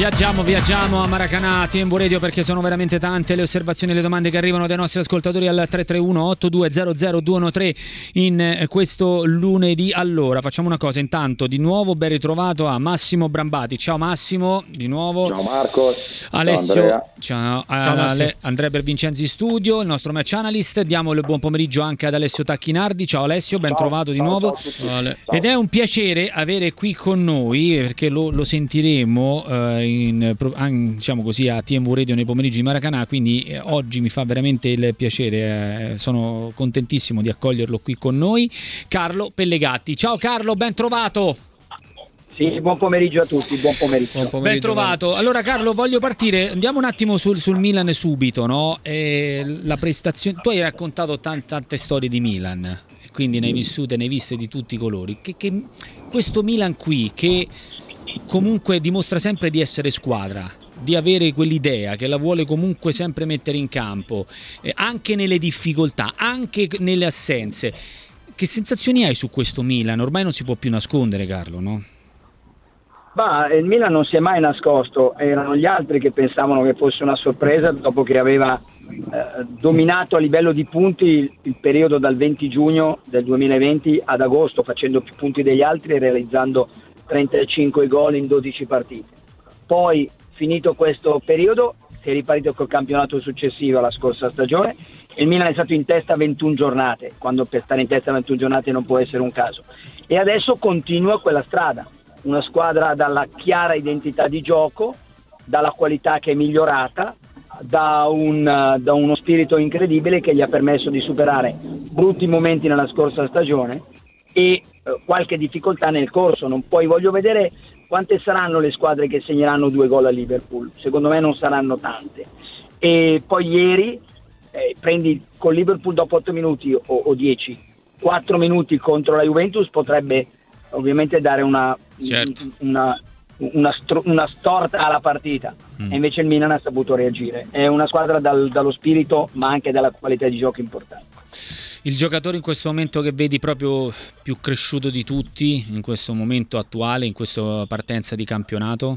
Viaggiamo a Maracanã, Tiempo Radio, perché sono veramente tante le osservazioni e le domande che arrivano dai nostri ascoltatori al 331-8200-213 in questo lunedì. Allora, facciamo una cosa, intanto di nuovo ben ritrovato a Massimo Brambati. Ciao Massimo, di nuovo. Ciao Marco. Alessio. Ciao Andrea Bervincenzi studio, il nostro match analyst. Diamo il buon pomeriggio anche ad Alessio Tacchinardi. Ciao Alessio, ben trovato di nuovo. Ciao. Ed è un piacere avere qui con noi, perché lo sentiremo diciamo così, a TMV Radio nei pomeriggi di Maracanã, quindi oggi mi fa veramente il piacere, sono contentissimo di accoglierlo qui con noi, Carlo Pellegatti. Ciao Carlo, ben trovato. Sì, buon pomeriggio a tutti, buon pomeriggio. Ben trovato. Allora Carlo, voglio partire, andiamo un attimo sul Milan subito, no? La prestazione, tu hai raccontato tante storie di Milan, quindi ne hai vissute, ne hai viste di tutti i colori, che questo Milan qui, che comunque dimostra sempre di essere squadra, di avere quell'idea che la vuole comunque sempre mettere in campo, anche nelle difficoltà, anche nelle assenze. Che sensazioni hai su questo Milan? Ormai non si può più nascondere, Carlo, no? Il Milan non si è mai nascosto, erano gli altri che pensavano che fosse una sorpresa dopo che aveva dominato a livello di punti il periodo dal 20 giugno del 2020 ad agosto, facendo più punti degli altri e realizzando 35 gol in 12 partite. Poi, finito questo periodo, si è ripartito col campionato successivo alla scorsa stagione e il Milan è stato in testa 21 giornate, quando per stare in testa 21 giornate non può essere un caso. E adesso continua quella strada, una squadra dalla chiara identità di gioco, dalla qualità che è migliorata, da uno spirito incredibile che gli ha permesso di superare brutti momenti nella scorsa stagione e qualche difficoltà nel corso. Voglio vedere quante saranno le squadre che segneranno 2 gol a Liverpool. Secondo me non saranno tante. E poi ieri prendi con Liverpool dopo 8 minuti o 10, 4 minuti contro la Juventus potrebbe ovviamente dare una storta alla partita, e invece il Milan ha saputo reagire. È una squadra dallo spirito ma anche dalla qualità di gioco importante. Il giocatore in questo momento che vedi proprio più cresciuto di tutti in questo momento attuale, in questa partenza di campionato?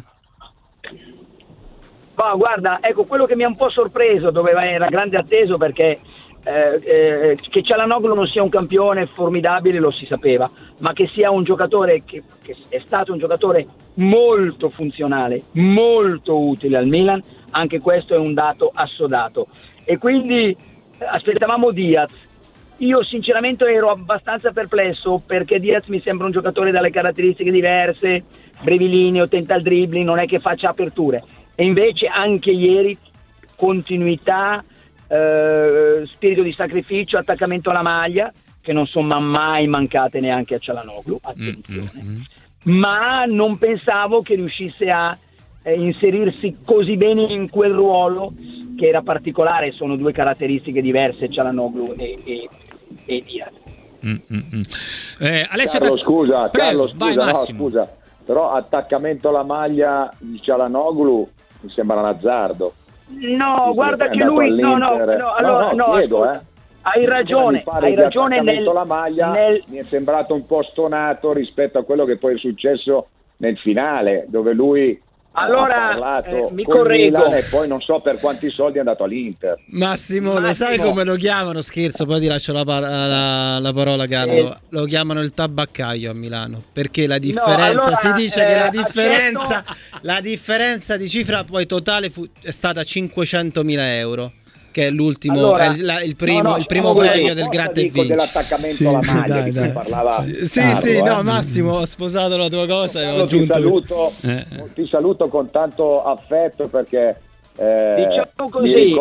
Guarda, ecco, quello che mi ha un po' sorpreso, dove era grande atteso, perché che Çalhanoğlu non sia un campione formidabile lo si sapeva, ma che sia un giocatore che è stato un giocatore molto funzionale, molto utile al Milan, anche questo è un dato assodato. E quindi aspettavamo Diaz. Io sinceramente ero abbastanza perplesso, perché Diaz mi sembra un giocatore dalle caratteristiche diverse, brevilineo, tenta il dribbling, non è che faccia aperture. E invece anche ieri continuità, spirito di sacrificio, attaccamento alla maglia, che non sono mai mancate neanche a Çalhanoğlu, attenzione. Ma non pensavo che riuscisse a inserirsi così bene in quel ruolo, che era particolare. Sono due caratteristiche diverse, Çalhanoğlu e Diaz. Alessio, Carlo, scusa, vai, scusa, però attaccamento alla maglia di Çalhanoğlu mi sembra un azzardo. No, guarda che lui chiedo, hai ragione la maglia mi è sembrato un po' stonato rispetto a quello che poi è successo nel finale, dove lui ha parlato mi con correggo, Milan, e poi non so per quanti soldi è andato all'Inter. Massimo, lo sai come lo chiamano? Scherzo, poi ti lascio la parola, Carlo. Lo chiamano il tabaccaio a Milano, perché la differenza, si dice che la differenza di cifra poi totale è stata 500.000 euro, che è l'ultimo, il primo premio del Gratta e Vinci. Dell'attaccamento alla maglia, dai. Che parlava. No, Massimo, ho sposato la tua cosa e ho aggiunto. Ti saluto con tanto affetto, perché diciamo così,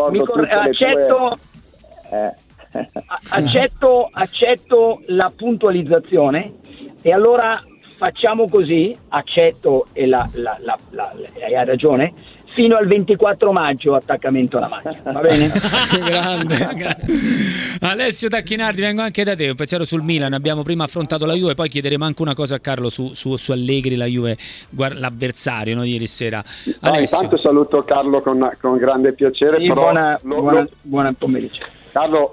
accetto la puntualizzazione, e allora facciamo così, accetto e hai ragione. Fino al 24 maggio attaccamento alla maglia, va bene? Grande. Alessio Tacchinardi, vengo anche da te, un pensiero sul Milan. Abbiamo prima affrontato la Juve, poi chiederemo anche una cosa a Carlo su Allegri, la Juve, l'avversario, no, di ieri sera. Alessio. Intanto saluto Carlo con grande piacere. Sì, però buona pomeriggio. Carlo,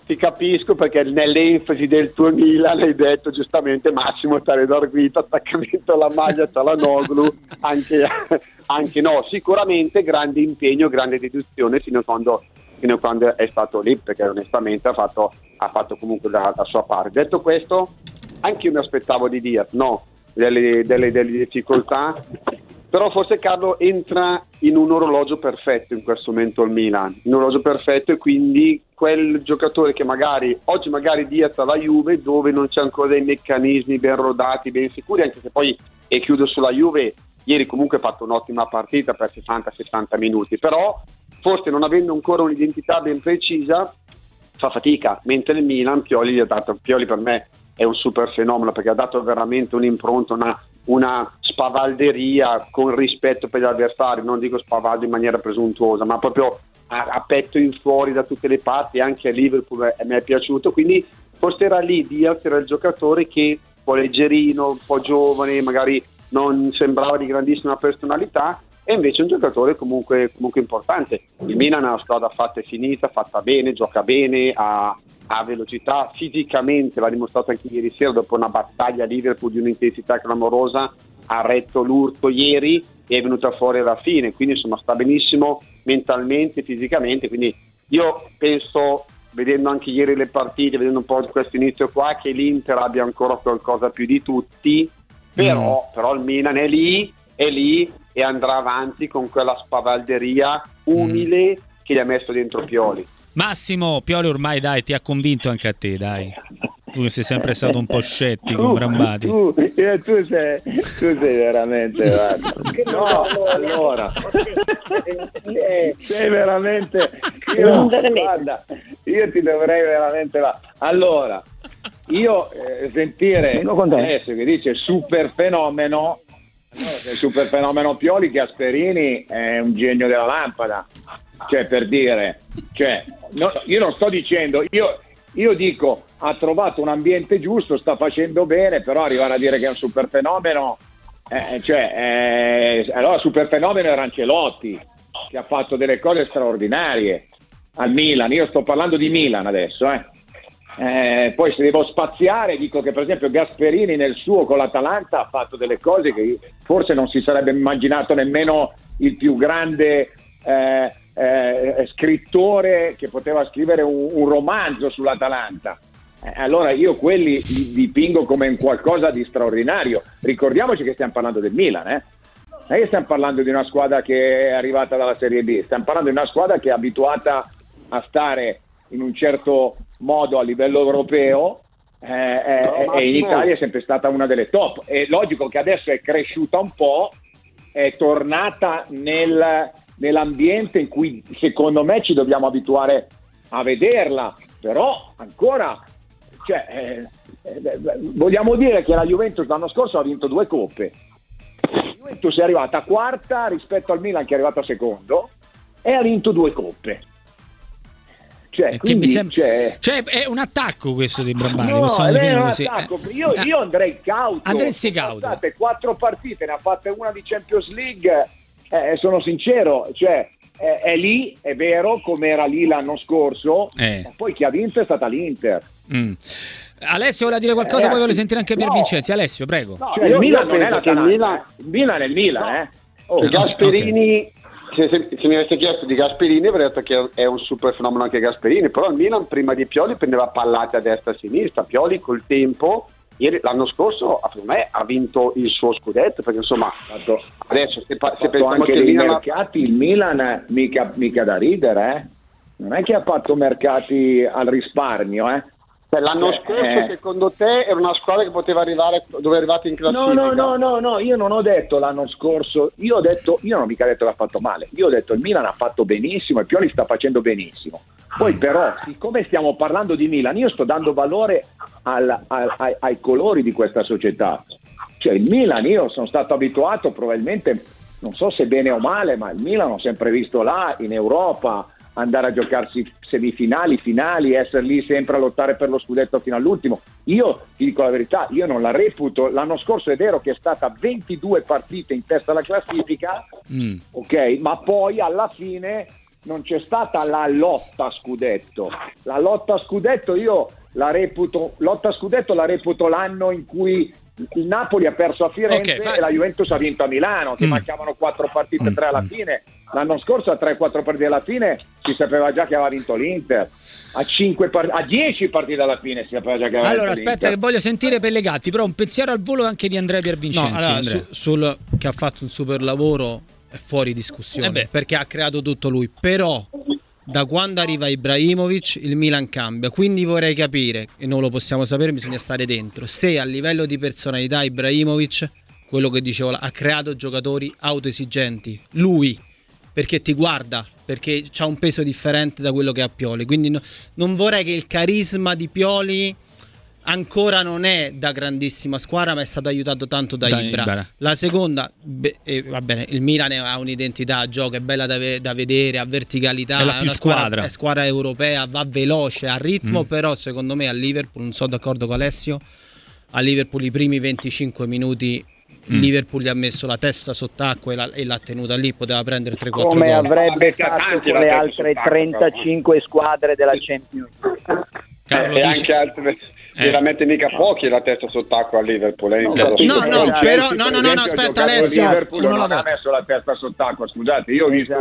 ti capisco, perché nell'enfasi del tuo Milan hai detto giustamente Massimo Taredor-Guita, attaccamento alla maglia Çalhanoğlu, anche no, sicuramente grande impegno, grande dedizione fino a quando è stato lì, perché onestamente ha fatto comunque la sua parte. Detto questo, anche io mi aspettavo di Diaz, delle difficoltà, però forse Carlo entra in un orologio perfetto in questo momento il Milan, un orologio perfetto, e quindi quel giocatore che oggi magari Diaz alla Juve, dove non c'è ancora dei meccanismi ben rodati, ben sicuri, anche se poi, e chiudo sulla Juve, ieri comunque ha fatto un'ottima partita per 60-60 minuti, però forse non avendo ancora un'identità ben precisa fa fatica, mentre il Milan Pioli per me è un super fenomeno, perché ha dato veramente un'impronta, una spavalderia con rispetto per gli avversari, non dico spavaldo in maniera presuntuosa, ma proprio a petto in fuori da tutte le parti. Anche a Liverpool mi è piaciuto, quindi forse era lì Diaz, era il giocatore che un po' leggerino, un po' giovane, magari non sembrava di grandissima personalità, e invece un giocatore comunque importante. Il Milan è una squadra fatta e finita, fatta bene, gioca bene, ha velocità, fisicamente l'ha dimostrato anche ieri sera, dopo una battaglia a Liverpool di un'intensità clamorosa, ha retto l'urto ieri e è venuta fuori alla fine, quindi insomma sta benissimo mentalmente, fisicamente, quindi io penso, vedendo anche ieri le partite, vedendo un po' di questo inizio qua, che l'Inter abbia ancora qualcosa più di tutti, però il Milan è lì e andrà avanti con quella spavalderia umile che gli ha messo dentro Pioli. Massimo, Pioli ormai ti ha convinto anche a te, dai. Tu che sei sempre stato un po' scettico, Brambati. Tu sei veramente, guarda. No, allora. Sei veramente. Guarda, io ti dovrei veramente. Allora, io sentire adesso che dice super fenomeno. Allora, il super fenomeno Pioli, Gasperini è un genio della lampada, cioè, per dire, io non sto dicendo, io dico, ha trovato un ambiente giusto, sta facendo bene, però arrivare a dire che è un super fenomeno, allora super fenomeno era Ancelotti, che ha fatto delle cose straordinarie al Milan. Io sto parlando di Milan adesso, poi se devo spaziare dico che per esempio Gasperini nel suo con l'Atalanta ha fatto delle cose che forse non si sarebbe immaginato nemmeno il più grande scrittore che poteva scrivere un romanzo sull'Atalanta. Allora io quelli li dipingo come un qualcosa di straordinario. Ricordiamoci che stiamo parlando del Milan, non è che stiamo parlando di una squadra che è arrivata dalla Serie B, stiamo parlando di una squadra che è abituata a stare in un certo modo a livello europeo, e in Italia è sempre stata una delle top. È logico che adesso è cresciuta un po', è tornata nell'ambiente in cui secondo me ci dobbiamo abituare a vederla, però ancora vogliamo dire che la Juventus l'anno scorso ha vinto 2 coppe. La Juventus è arrivata quarta rispetto al Milan che è arrivato secondo e ha vinto 2 coppe. Quindi, è un attacco questo di Brambati. No, è un attacco. Io andrei cauto. Andresti cauto. State 4 partite, ne ha fatte una di Champions League. Sono sincero, è lì, è vero, come era lì l'anno scorso, ma poi chi ha vinto è stata l'Inter. Alessio vuole dire qualcosa, poi voglio sentire anche Pier Vincenzi. Alessio, prego. No, il Milan non è l'Atalanta, il Milan è il Milan, Gasperini. Se mi avesse chiesto di Gasperini avrei detto che è un super fenomeno anche Gasperini, però il Milan prima di Pioli prendeva pallate a destra e a sinistra. Pioli col tempo, l'anno scorso per me ha vinto il suo scudetto, perché insomma adesso se pensiamo anche che dei mercati, il Milan mica da ridere, non è che ha fatto mercati al risparmio, L'anno scorso secondo te era una squadra che poteva arrivare dove è arrivata in classifica? No, io non ho detto l'anno scorso, io non ho mica detto che ha fatto male, io ho detto il Milan ha fatto benissimo e Pioli sta facendo benissimo. Poi però, siccome stiamo parlando di Milan, io sto dando valore ai colori di questa società. Il Milan, io sono stato abituato, probabilmente, non so se bene o male, ma il Milan l'ho sempre visto là in Europa, andare a giocarsi semifinali, finali, essere lì sempre a lottare per lo scudetto fino all'ultimo. Io ti dico la verità, io non la reputo. L'anno scorso è vero che è stata 22 partite in testa alla classifica, ok, ma poi alla fine non c'è stata la lotta a scudetto. La lotta a scudetto io la reputo l'anno in cui il Napoli ha perso a Firenze e la Juventus ha vinto a Milano, che mancavano 4 partite, 3 alla fine. L'anno scorso a 3-4 partite alla fine si sapeva già che aveva vinto l'Inter. A 10 partite alla fine si sapeva già che aveva vinto l'Inter. Aspetta che voglio sentire Pellegatti, però un pensiero al volo anche di Andrea Piervincenzi. Sul che ha fatto un super lavoro è fuori discussione, perché ha creato tutto lui, però da quando arriva Ibrahimovic il Milan cambia, quindi vorrei capire, e non lo possiamo sapere, bisogna stare dentro, se a livello di personalità Ibrahimovic, quello che dicevo, ha creato giocatori autoesigenti, lui, perché ti guarda, perché c'ha un peso differente da quello che ha Pioli, quindi non vorrei che il carisma di Pioli ancora non è da grandissima squadra, ma è stato aiutato tanto da Ibra. La seconda, va bene, il Milan ha un'identità, gioca, è bella da vedere, ha verticalità, è una squadra. È squadra europea, va veloce, ha ritmo, però secondo me a Liverpool, non sono d'accordo con Alessio, a Liverpool i primi 25 minuti Liverpool gli ha messo la testa sott'acqua e l'ha tenuta lì, poteva prendere 3-4 gol. Come avrebbe fatto con le altre 35 squadre della Champions. E anche altre, veramente mica pochi la testa sott'acqua a Liverpool. Però aspetta Alessio, Liverpool non ha messo la testa sott'acqua, scusate, io ho visto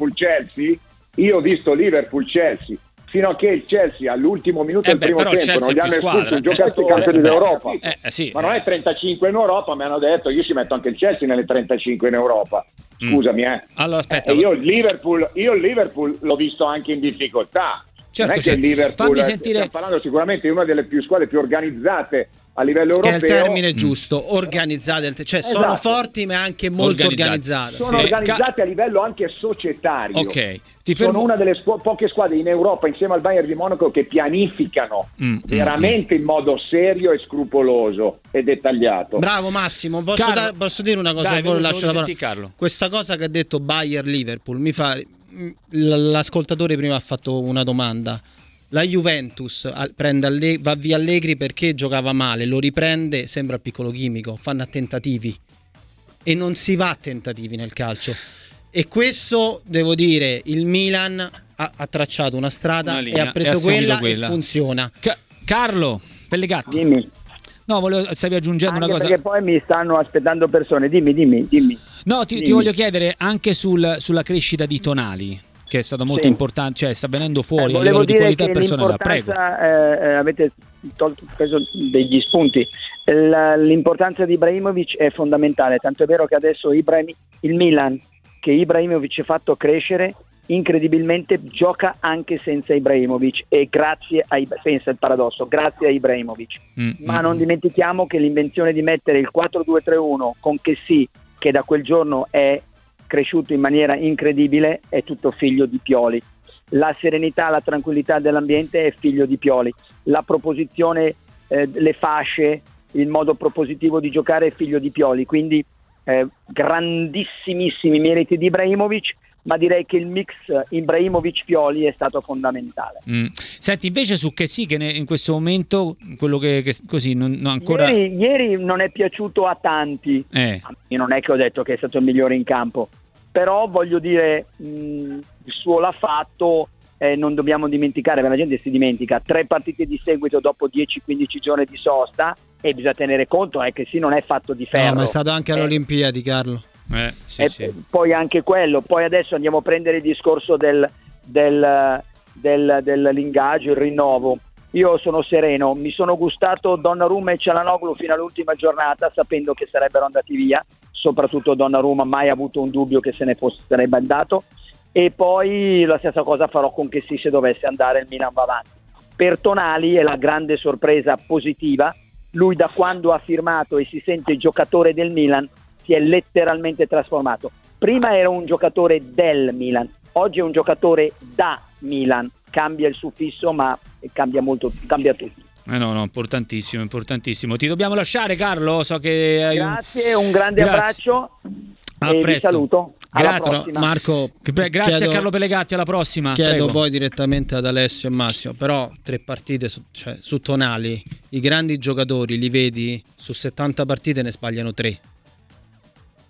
Liverpool-Chelsea fino a che il Chelsea all'ultimo minuto del primo tempo non gli hanno espulso un giocatore campione d'Europa. Ma non è 35 in Europa, mi hanno detto, io ci metto anche il Chelsea nelle 35 in Europa. Scusami, Allora aspetta. Io il Liverpool l'ho visto anche in difficoltà. Certo, non è che il Liverpool, stiamo parlando sicuramente di una delle più squadre più organizzate a livello europeo. Che è il termine giusto, organizzate, cioè sono forti ma anche molto organizzate. Sono organizzate a livello anche societario. Ok. Sono una delle poche squadre in Europa insieme al Bayern di Monaco che pianificano veramente in modo serio e scrupoloso e dettagliato. Bravo Massimo, posso dire una cosa? Lascio la parola. Questa cosa che ha detto Bayern-Liverpool mi fa... L'ascoltatore prima ha fatto una domanda. La Juventus va via Allegri perché giocava male, lo riprende, sembra il Piccolo Chimico, fanno a tentativi e non si va a tentativi nel calcio, e questo devo dire, il Milan ha tracciato una strada e ha preso quella e funziona. Carlo Pellegatti, dimmi. No, stavi aggiungendo anche una cosa. Perché poi mi stanno aspettando persone. Dimmi. No, ti voglio chiedere anche sulla crescita di Tonali, che è stato molto importante, cioè sta venendo fuori a livello di qualità personale. Prego. Avete preso degli spunti. L'importanza di Ibrahimovic è fondamentale, tanto è vero che adesso il Milan, che Ibrahimovic ha fatto crescere, incredibilmente gioca anche senza Ibrahimovic, e pensa il paradosso, grazie a Ibrahimovic. Ma non dimentichiamo che l'invenzione di mettere il 4-2-3-1 con Chessy, che da quel giorno è cresciuto in maniera incredibile, è tutto figlio di Pioli. La serenità, la tranquillità dell'ambiente è figlio di Pioli. La proposizione, le fasce, il modo propositivo di giocare è figlio di Pioli. Quindi grandissimissimi meriti di Ibrahimovic, ma direi che il mix Ibrahimovic-Pioli è stato fondamentale. Senti, invece su Chessy, che in questo momento quello che così non ancora... Ieri non è piaciuto a tanti. Io non è che ho detto che è stato il migliore in campo, però voglio dire, il suo l'ha fatto, non dobbiamo dimenticare, la gente si dimentica, 3 partite di seguito dopo 10-15 giorni di sosta, e bisogna tenere conto che sì, non è fatto di ferro. No, ma è stato anche alle Olimpiadi, Carlo. Sì. Poi anche quello, poi adesso andiamo a prendere il discorso dell'ingaggio, il rinnovo. Io sono sereno, mi sono gustato Donnarumma e Çalhanoğlu fino all'ultima giornata, sapendo che sarebbero andati via, soprattutto Donnarumma, mai avuto un dubbio che sarebbe andato, e poi la stessa cosa farò con Chessy se dovesse andare, il Milan va avanti. Per Tonali è la grande sorpresa positiva, lui da quando ha firmato e si sente giocatore del Milan si è letteralmente trasformato. Prima era un giocatore del Milan, oggi è un giocatore da Milan, cambia il suffisso ma cambia tutto. No, importantissimo. Ti dobbiamo lasciare, Carlo, so che hai Grazie, un grande abbraccio e vi saluto. Alla prossima. Marco, grazie a Carlo Pellegatti, alla prossima. Chiedo poi direttamente ad Alessio e Massimo, però 3 partite su Tonali, i grandi giocatori li vedi su 70 partite ne sbagliano 3.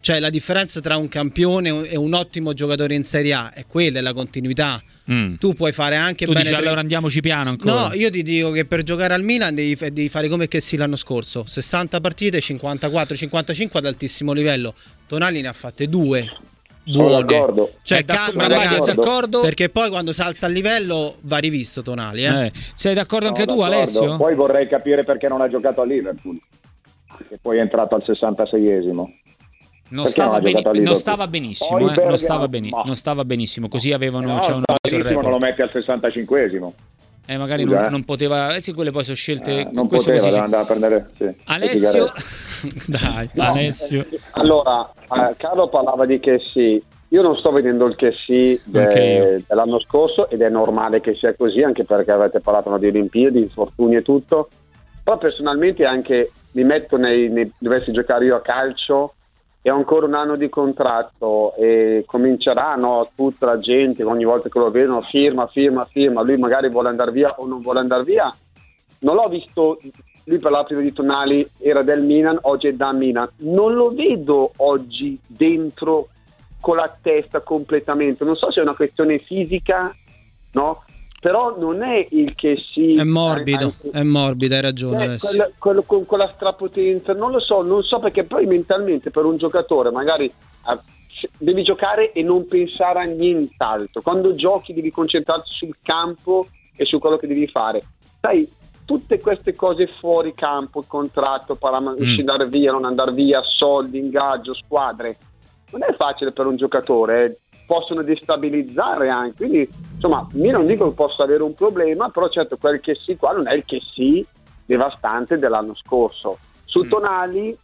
Cioè la differenza tra un campione e un ottimo giocatore in Serie A è quella, è la continuità. Tu puoi fare anche tu bene. Dici, allora andiamoci piano ancora. No, io ti dico che per giocare al Milan devi fare come che sì l'anno scorso, 60 partite, 54-55 ad altissimo livello. Tonali ne ha fatte 2 buone. D'accordo. Cioè calma ragazzi, d'accordo? perché poi quando si alza il livello va rivisto Tonali. Sei d'accordo anche tu, d'accordo. Alessio? Poi vorrei capire perché non ha giocato a Liverpool, che poi è entrato al 66esimo. Non stava benissimo, non stava benissimo, così avevano non lo metti al 65esimo. Magari non poteva, sì, quelle poi sono scelte non poteva, deve andare a prendere Alessio. Dai, no. Alessio. Allora, Carlo parlava di che sì. Io non sto vedendo il che sì dell'anno scorso, ed è normale che sia così, anche perché avete parlato di Olimpiadi, infortuni e tutto. Però personalmente anche mi metto dovessi giocare io a calcio e ho ancora un anno di contratto e comincerà tutta la gente ogni volta che lo vedono firma, lui magari vuole andare via o non vuole andare via. Non l'ho visto, lui parlava prima di Tonali, era del Milan, oggi è da Milan, non lo vedo oggi dentro con la testa completamente, non so se è una questione fisica, no? Però non è il che sì. È morbido, hai ragione. Quello con quella strapotenza, non lo so perché poi mentalmente per un giocatore magari devi giocare e non pensare a nient'altro. Quando giochi devi concentrarti sul campo e su quello che devi fare. Sai, tutte queste cose fuori campo, il contratto, andare via, non andare via, soldi, ingaggio, squadre, non è facile per un giocatore, possono destabilizzare anche, quindi insomma io non dico che possa avere un problema, però certo quel che sì qua non è il che sì devastante dell'anno scorso. Su Tonali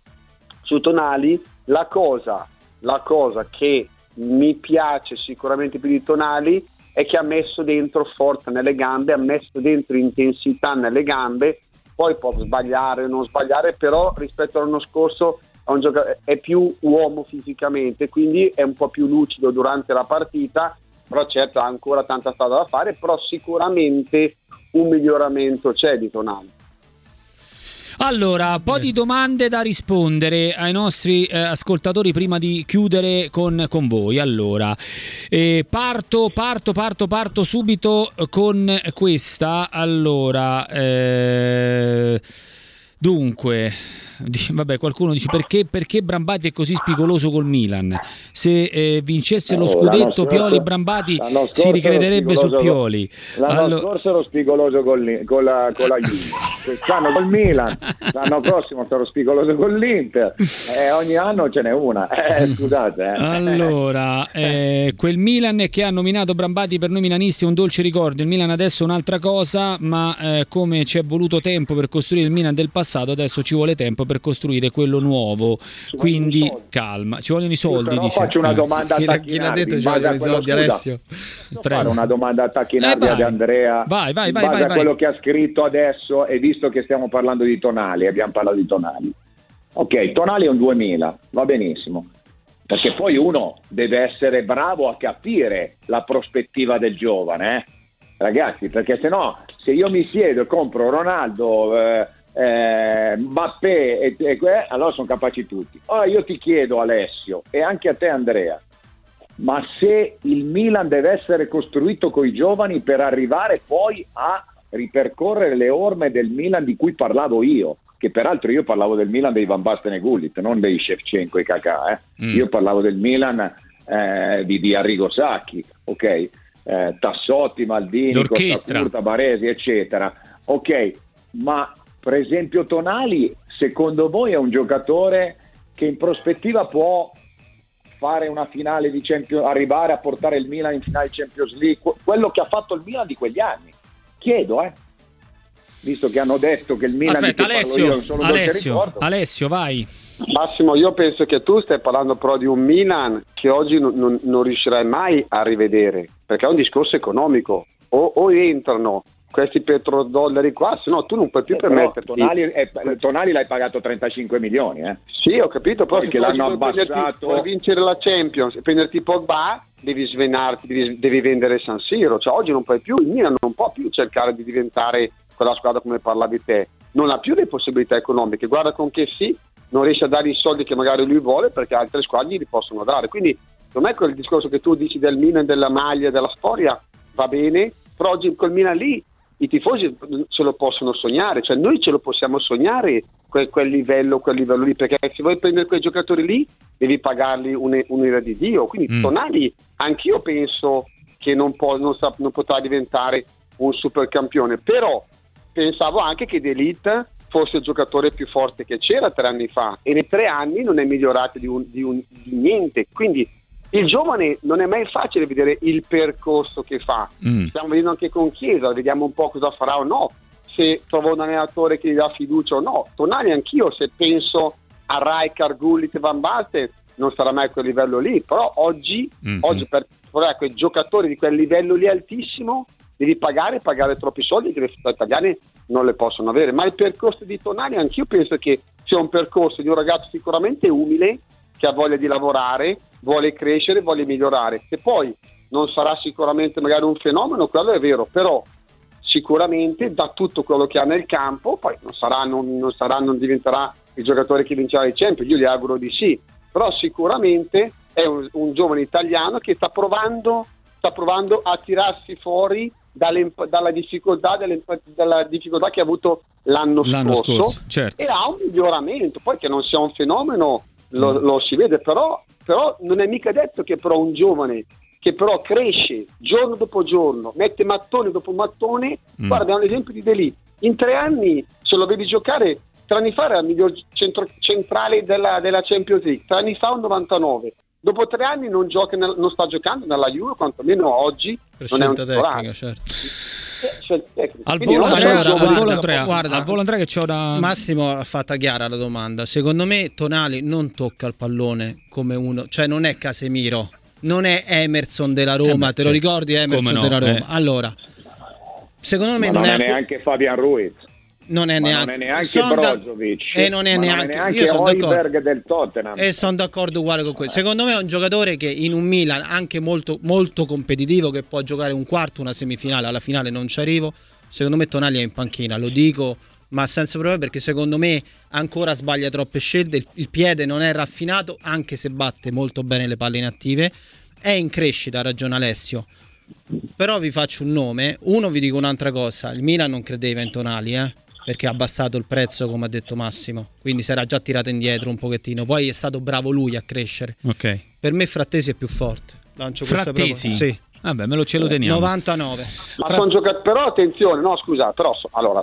la cosa che mi piace sicuramente più di Tonali è che ha messo dentro forza nelle gambe, ha messo dentro intensità nelle gambe, poi può sbagliare o non sbagliare, però rispetto all'anno scorso è più uomo fisicamente, quindi è un po' più lucido durante la partita, però certo ha ancora tanta strada da fare, però sicuramente un miglioramento c'è di Tonali. Allora, un po' di domande da rispondere ai nostri ascoltatori prima di chiudere con voi. Allora, parto subito con questa. Allora, dunque, vabbè, qualcuno dice perché Brambati è così spigoloso col Milan. Se vincesse lo scudetto Pioli Brambati si ricrederebbe su Pioli. L'anno scorso ero spigoloso con la Juve, quest'anno col Milan, l'anno prossimo sarò spigoloso con l'Inter, ogni anno ce n'è una, scusate. Allora, quel Milan che ha nominato Brambati per noi milanisti è un dolce ricordo, il Milan adesso è un'altra cosa, ma come ci è voluto tempo per costruire il Milan del passato, adesso ci vuole tempo per costruire quello nuovo, quindi calma, ci vogliono i soldi. Però faccio una domanda a Tacchinardi. Chi l'ha detto ci vogliono i soldi, Alessio? Fare una domanda a Tacchinardi ad Andrea, vai, a quello che ha scritto adesso, e visto che stiamo parlando di Tonali, abbiamo parlato di Tonali. Ok, Tonali è un 2000, va benissimo, perché poi uno deve essere bravo a capire la prospettiva del giovane, ragazzi, perché se io mi siedo e compro Ronaldo, Mbappé allora sono capaci tutti. Ora io ti chiedo, Alessio, e anche a te Andrea, ma se il Milan deve essere costruito coi giovani per arrivare poi a ripercorrere le orme del Milan di cui parlavo io, che peraltro io parlavo del Milan dei Van Basten e Gullit, non dei Shevchenko e Kakà, io parlavo del Milan di Arrigo Sacchi, ok, Tassotti, Maldini, l'orchestra, Costa Curta, Baresi, eccetera, ok, ma per esempio Tonali, secondo voi è un giocatore che in prospettiva può fare una finale di Champions, arrivare a portare il Milan in finale di Champions League, quello che ha fatto il Milan di quegli anni? Chiedo, visto che hanno detto che il Milan... Aspetta, Alessio, vai. Massimo, io penso che tu stai parlando però di un Milan che oggi non riuscirai mai a rivedere, perché è un discorso economico, o entrano questi petrodollari qua, se no tu non puoi più permetterti. Tonali l'hai pagato 35 milioni, Sì, ho capito, però perché l'hanno abbassato per vincere la Champions e prenderti Pogba devi svenarti, devi vendere San Siro, cioè oggi non puoi più, il Milan non può più cercare di diventare quella squadra come parlavi te, non ha più le possibilità economiche. Guarda con che sì non riesce a dare i soldi che magari lui vuole, perché altre squadre gli possono dare. Quindi secondo me quel discorso che tu dici del Milan, della maglia, della storia, va bene, però oggi col Milan lì i tifosi ce lo possono sognare, cioè noi ce lo possiamo sognare quel livello lì, perché se vuoi prendere quei giocatori lì devi pagarli un'ira di Dio. Quindi Tonali anch'io penso che non potrà diventare un supercampione, però pensavo anche che De Ligt fosse il giocatore più forte che c'era 3 anni fa, e nei 3 anni non è migliorato di niente. Quindi il giovane non è mai facile vedere il percorso che fa. Stiamo vedendo anche con Chiesa, vediamo un po' cosa farà o no, se trova un allenatore che gli dà fiducia o no. Tonali anch'io, se penso a Rijkaard, Gullit e Van Basten, non sarà mai a quel livello lì, però oggi per quei giocatori di quel livello lì altissimo devi pagare troppi soldi che le società italiane non le possono avere. Ma il percorso di Tonali anch'io penso che sia un percorso di un ragazzo sicuramente umile, che ha voglia di lavorare, vuole crescere, vuole migliorare. Che poi non sarà sicuramente magari un fenomeno, quello è vero, però sicuramente da tutto quello che ha nel campo, poi non diventerà il giocatore che vincerà i Champions, io gli auguro di sì, però sicuramente è un giovane italiano che sta provando a tirarsi fuori dalla difficoltà che ha avuto l'anno scorso. Certo. E ha un miglioramento, poi che non sia un fenomeno lo si vede, però non è mica detto che però un giovane che però cresce giorno dopo giorno, mette mattone dopo mattone. Guarda, abbiamo l'esempio di De Ligt, in 3 anni se lo vedi giocare, 3 anni fa era il miglior centrale della Champions League, 3 anni fa un 99, dopo 3 anni non sta giocando nella Juve, quantomeno oggi per non è un tecnica, certo. Al volo Andrea che c'ho da... Massimo ha fatta chiara la domanda. Secondo me Tonali non tocca il pallone come uno, cioè non è Casemiro, non è Emerson della Roma, te lo ricordi Emerson della Roma? Allora, secondo me non è neanche Fabian Ruiz. Non è neanche Brozovic e non è neanche Højbjerg del Tottenham, e sono d'accordo uguale con questo. Secondo me è un giocatore che in un Milan anche molto, molto competitivo, che può giocare un quarto, una semifinale, alla finale non ci arrivo. Secondo me Tonali è in panchina, lo dico ma senza problemi, perché secondo me ancora sbaglia troppe scelte, il piede non è raffinato, anche se batte molto bene le palle inattive, è in crescita, ha ragione Alessio. Però vi faccio un nome, vi dico un'altra cosa, il Milan non credeva in Tonali, perché ha abbassato il prezzo, come ha detto Massimo, quindi si era già tirato indietro un pochettino, poi è stato bravo lui a crescere. Per me Frattesi è più forte. Lancio Frattesi? Sì. Vabbè, ce lo teniamo. 99. Però attenzione, no scusa, però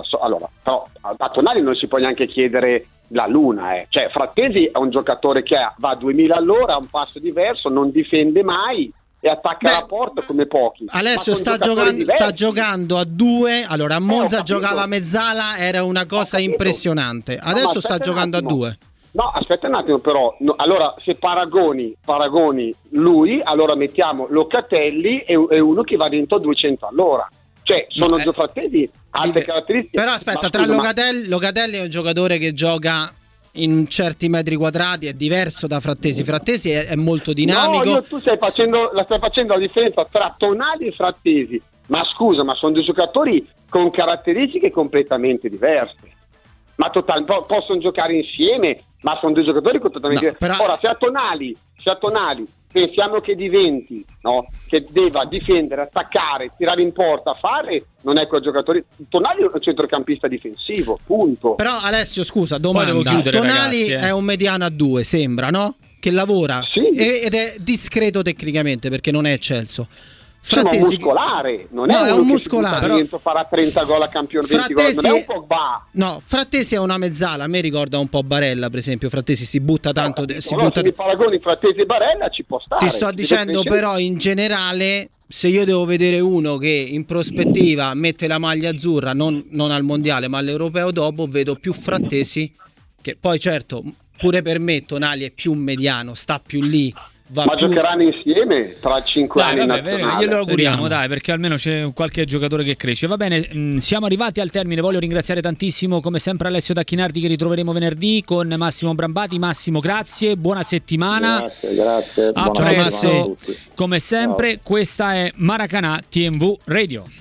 a Tonali non si può neanche chiedere la luna, cioè Frattesi è un giocatore che va a 2000 all'ora, ha un passo diverso, non difende mai e attacca la porta come pochi. Alessio sta giocando a 2. Allora a Monza giocava a mezzala, era una cosa impressionante. Adesso sta giocando a 2. No, aspetta un attimo però, allora se paragoni lui, allora mettiamo Locatelli e uno che va dentro a 200 all'ora. Cioè sono due Frattesi, altre caratteristiche. Però aspetta, tra Locatelli è un giocatore che gioca in certi metri quadrati, è diverso da Frattesi. Frattesi è molto dinamico. No, tu stai facendo la differenza tra Tonali e Frattesi. Ma scusa, ma sono due giocatori con caratteristiche completamente diverse. Ma possono giocare insieme, ma sono due giocatori completamente diversi. Però... Ora, se a Tonali pensiamo che diventi, che debba difendere, attaccare, tirare in porta, non è quel giocatore. Tonali è un centrocampista difensivo, punto. Però Alessio, scusa, domanda. Tonali è un mediano a 2, sembra, no? Che lavora ed è discreto tecnicamente, perché non è eccelso. Frattesi, muscolare, non è un muscolare, però farà 30 gol a campione, 20 gol, non è un Pogba. No, Frattesi è una mezzala, a me ricorda un po' Barella, per esempio. Frattesi si butta tanto, se mi paragoni Frattesi e Barella ci può stare. Ti sto dicendo però in generale, se io devo vedere uno che in prospettiva mette la maglia azzurra non al mondiale ma all'europeo dopo, vedo più Frattesi, che poi certo pure per me Tonali è più mediano, sta più lì. Ma giocheranno insieme tra 5 anni. Glielo auguriamo, perché almeno c'è qualche giocatore che cresce. Va bene, siamo arrivati al termine. Voglio ringraziare tantissimo come sempre Alessio Tacchinardi, che ritroveremo venerdì con Massimo Brambati. Massimo, grazie, buona settimana. Grazie. A presto. Come sempre, questa è Maracanã TMV Radio.